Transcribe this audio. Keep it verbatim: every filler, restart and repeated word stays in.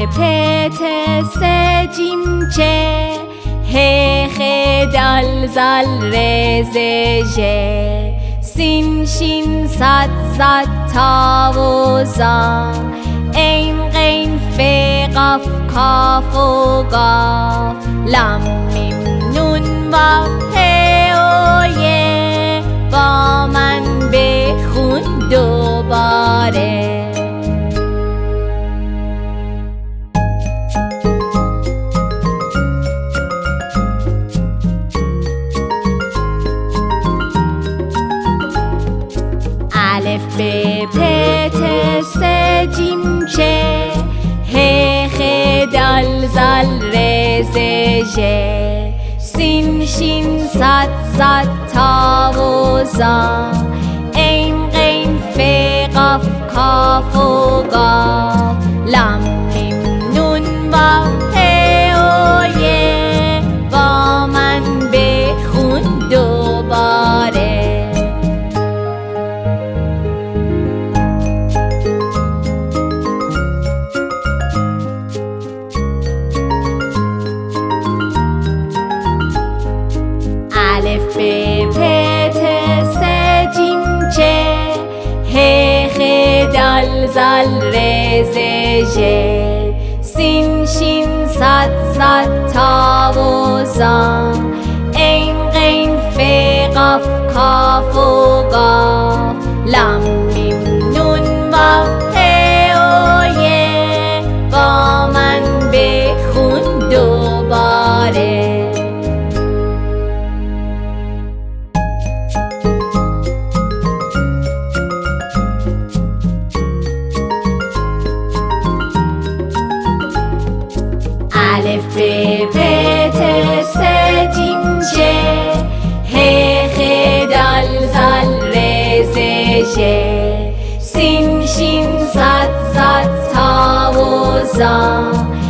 پ ت س جیم چه ه خ دال زال ر ز ژ سین شین صاد ضاد تا و ظا عین غین ف قاف کاف و قاف لام میم نون واو ه و ی با من بخون دوباره. الف ب پ ت س جیم چه ه خ دال زال ر ز ژ سین شین صاد ضاد تا و ظا عین غین ف قاف کاف و قاف لام میم نون واو ه و ی با من بخون دوباره. الف ب پ ت س جیم چه ه خ دال زال ر ز ژ سین شین صاد ضاد تا و ظا عین غین ف قاف کاف و قاف لام میم نون واو ه و ی با من بخون دوباره. الف ب پ ت س جیم چه ه خ دال زال ر ز ژ سین شین صاد ضاد تا و ظا